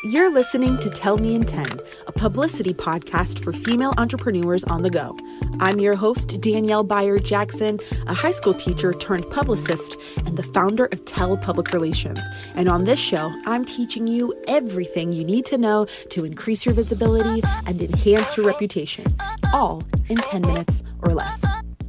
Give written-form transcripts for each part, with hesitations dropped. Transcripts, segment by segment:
You're listening to Tell Me in 10, a publicity podcast for female entrepreneurs on the go. I'm your host, Danielle Byer-Jackson, a high school teacher turned publicist and the founder of Tell Public Relations. And on this show, I'm teaching you everything you need to know to increase your visibility and enhance your reputation, all in 10 minutes or less.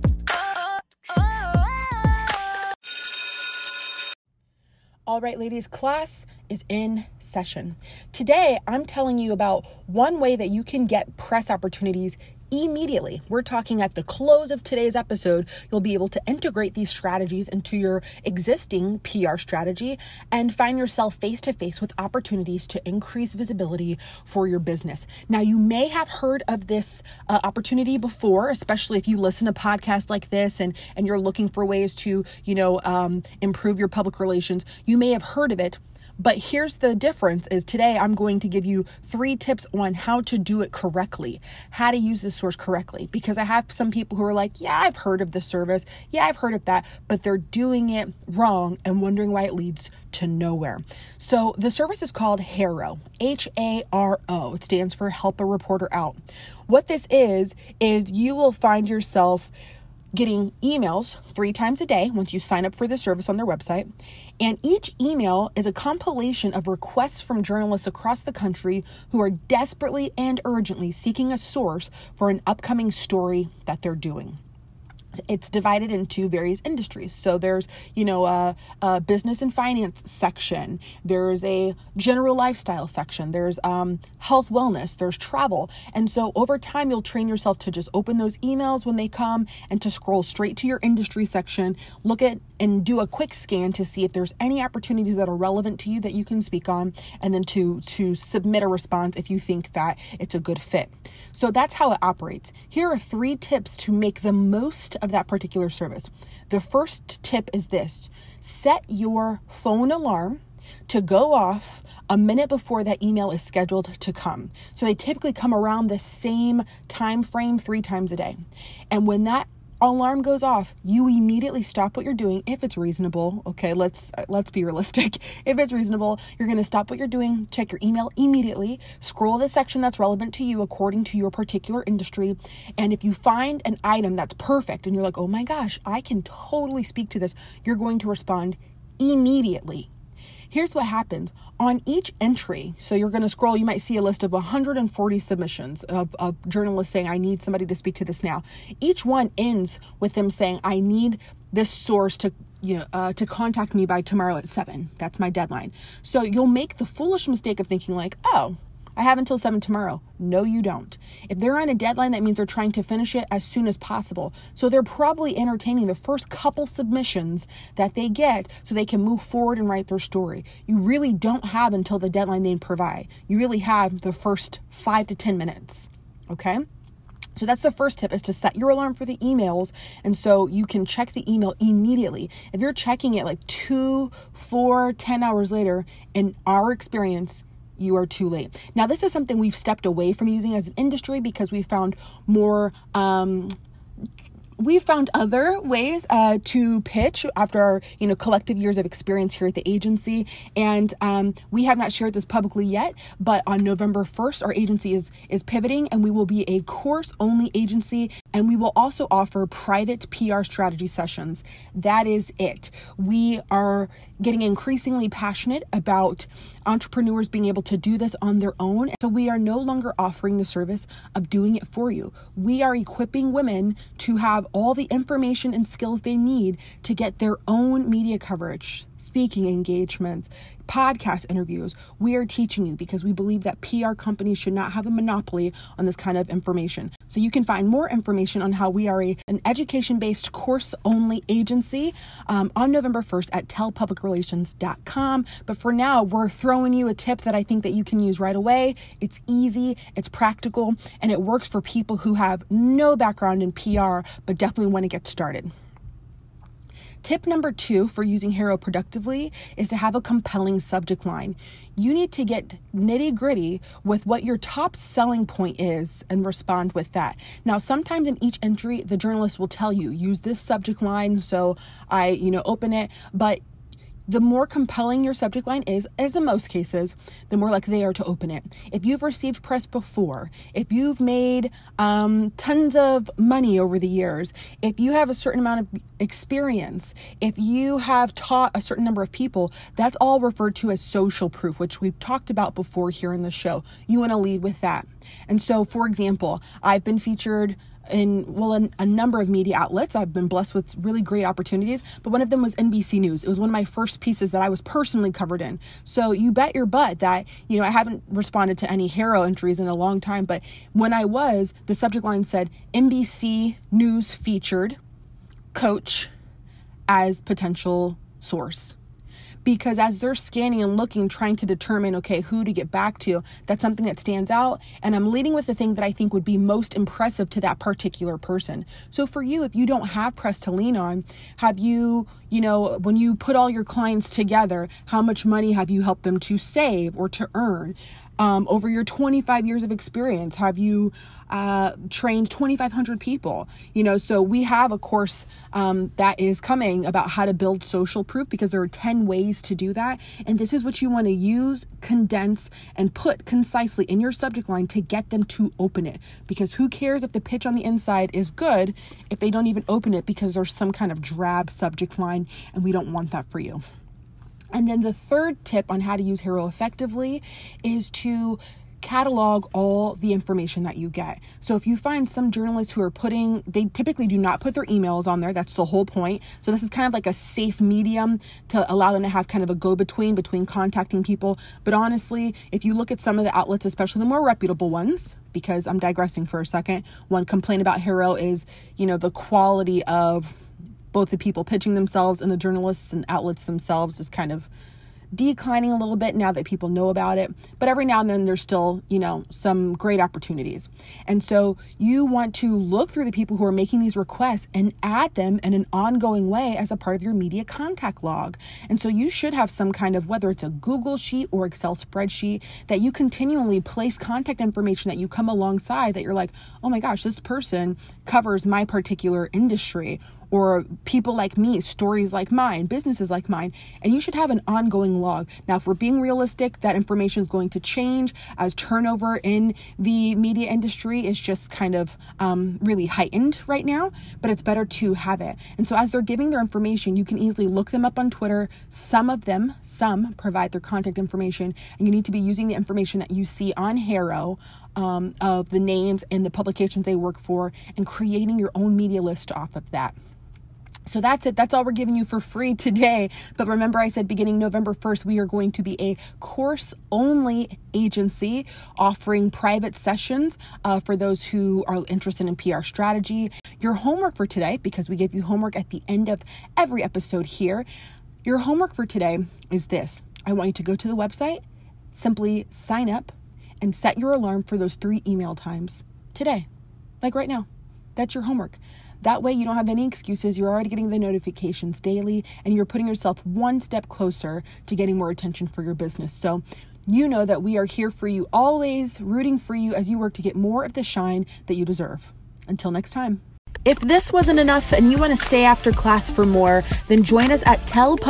All right, ladies, class is in session. Today, I'm telling you about one way that you can get press opportunities immediately. We're talking at the close of today's episode, you'll be able to integrate these strategies into your existing PR strategy and find yourself face to face with opportunities to increase visibility for your business. Now, you may have heard of this opportunity before, especially if you listen to podcasts like this and you're looking for ways to, improve your public relations. You may have heard of it. But here's the difference is today I'm going to give you 3 tips on how to do it correctly, how to use this source correctly, because I have some people who are like, yeah, I've heard of this service. Yeah, I've heard of that, but they're doing it wrong and wondering why it leads to nowhere. So the service is called HARO, H-A-R-O. It stands for Help a Reporter Out. What this is you will find yourself getting emails 3 times a day once you sign up for the service on their website. And each email is a compilation of requests from journalists across the country who are desperately and urgently seeking a source for an upcoming story that they're doing. It's divided into various industries. So there's, a business and finance section. There's a general lifestyle section. There's health, wellness. There's travel. And so over time, you'll train yourself to just open those emails when they come and to scroll straight to your industry section, look at and do a quick scan to see if there's any opportunities that are relevant to you that you can speak on, and then to submit a response if you think that it's a good fit. So that's how it operates. Here are 3 tips to make the most of that particular service. The first tip is this: set your phone alarm to go off a minute before that email is scheduled to come. So they typically come around the same time frame 3 times a day. And when that alarm goes off, you immediately stop what you're doing if it's reasonable. Okay, let's be realistic. If it's reasonable, you're going to stop what you're doing, check your email immediately, scroll the section that's relevant to you according to your particular industry. And if you find an item that's perfect and you're like, oh my gosh, I can totally speak to this, you're going to respond immediately. Here's what happens on each entry. So you're going to scroll, you might see a list of 140 submissions of journalists saying, I need somebody to speak to this now. Each one ends with them saying, I need this source to contact me by tomorrow at 7. That's my deadline. So you'll make the foolish mistake of thinking like, oh, I have until 7 tomorrow. No, you don't. If they're on a deadline, that means they're trying to finish it as soon as possible. So they're probably entertaining the first couple submissions that they get so they can move forward and write their story. You really don't have until the deadline they provide. You really have the first 5 to 10 minutes. Okay? So that's the first tip, is to set your alarm for the emails. And so you can check the email immediately. If you're checking it like 2, 4, 10 hours later, in our experience, you are too late. Now, this is something we've stepped away from using as an industry because we found other ways to pitch after our collective years of experience here at the agency. And we have not shared this publicly yet, but on November 1st, our agency is pivoting, and we will be a course-only agency, and we will also offer private PR strategy sessions. That is it. We are getting increasingly passionate about entrepreneurs being able to do this on their own. So we are no longer offering the service of doing it for you. We are equipping women to have all the information and skills they need to get their own media coverage, speaking engagements, podcast interviews. We are teaching you because we believe that PR companies should not have a monopoly on this kind of information. So you can find more information on how we are an education-based course-only agency on November 1st at tellpublicrelations.com. But for now, we're throwing you a tip that I think that you can use right away. It's easy, it's practical, and it works for people who have no background in PR, but definitely want to get started. Tip number 2 for using HARO productively is to have a compelling subject line. You need to get nitty-gritty with what your top selling point is and respond with that. Now, sometimes in each entry, the journalist will tell you, use this subject line. So I, open it, but the more compelling your subject line is, as in most cases, the more likely they are to open it. If you've received press before, if you've made tons of money over the years, if you have a certain amount of experience, if you have taught a certain number of people, that's all referred to as social proof, which we've talked about before here in the show. You want to lead with that. And so, for example, I've been featured in a number of media outlets. I've been blessed with really great opportunities, but one of them was NBC News. It was one of my first pieces that I was personally covered in. So you bet your butt that, I haven't responded to any HARO entries in a long time, but when I was, the subject line said NBC News featured coach as potential source. Because as they're scanning and looking, trying to determine, okay, who to get back to, that's something that stands out. And I'm leading with the thing that I think would be most impressive to that particular person. So for you, if you don't have press to lean on, have you, when you put all your clients together, how much money have you helped them to save or to earn? Over your 25 years of experience, have you trained 2,500 people? So we have a course that is coming about how to build social proof, because there are 10 ways to do that. And this is what you want to use, condense, and put concisely in your subject line to get them to open it. Because who cares if the pitch on the inside is good if they don't even open it because there's some kind of drab subject line, and we don't want that for you. And then the third tip on how to use HARO effectively is to catalog all the information that you get. So if you find some journalists who are they typically do not put their emails on there. That's the whole point. So this is kind of like a safe medium to allow them to have kind of a go-between between contacting people. But honestly, if you look at some of the outlets, especially the more reputable ones, because I'm digressing for a second, one complaint about HARO is, the quality of both the people pitching themselves and the journalists and outlets themselves is kind of declining a little bit now that people know about it. But every now and then there's still, some great opportunities. And so you want to look through the people who are making these requests and add them in an ongoing way as a part of your media contact log. And so you should have some kind of, whether it's a Google sheet or Excel spreadsheet, that you continually place contact information that you come alongside that you're like, oh my gosh, this person covers my particular industry, or people like me, stories like mine, businesses like mine, and you should have an ongoing log. Now, if we're being realistic, that information is going to change as turnover in the media industry is just kind of really heightened right now, but it's better to have it. And so as they're giving their information, you can easily look them up on Twitter. Some provide their contact information, and you need to be using the information that you see on HARO, of the names and the publications they work for, and creating your own media list off of that. So that's it. That's all we're giving you for free today. But remember, I said beginning November 1st, we are going to be a course-only agency offering private sessions for those who are interested in PR strategy. Your homework for today, because we give you homework at the end of every episode here, your homework for today is this. I want you to go to the website, simply sign up, and set your alarm for those 3 email times today, like right now. That's your homework. That way you don't have any excuses. You're already getting the notifications daily, and you're putting yourself one step closer to getting more attention for your business. So you know that we are here for you, always rooting for you as you work to get more of the shine that you deserve. Until next time. If this wasn't enough and you want to stay after class for more, then join us at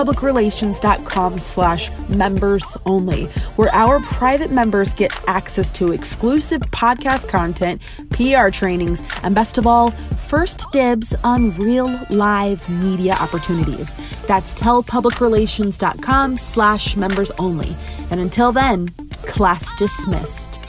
tellpublicrelations.com/members only, where our private members get access to exclusive podcast content, PR trainings, and best of all, first dibs on real live media opportunities. That's tellpublicrelations.com/members only. And until then, class dismissed.